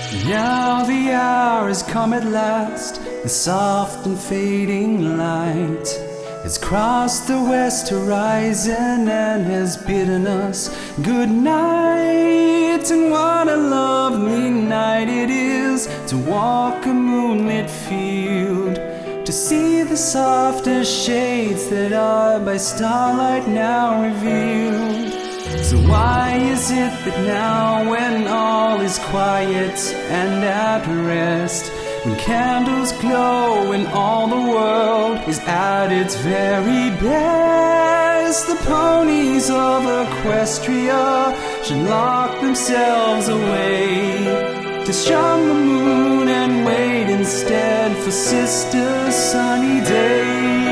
Now the hour has come at last, the soft and fading light has crossed the west horizon and has bidden us good night. And what a lovely night it is to walk a moonlit field, to see the softer shades that are by starlight now revealed. So why is it that now, when all is quiet and at rest, when candles glow and all the world is at its very best, the ponies of Equestria should lock themselves away to shun the moon and wait instead for Sister Sunny Day?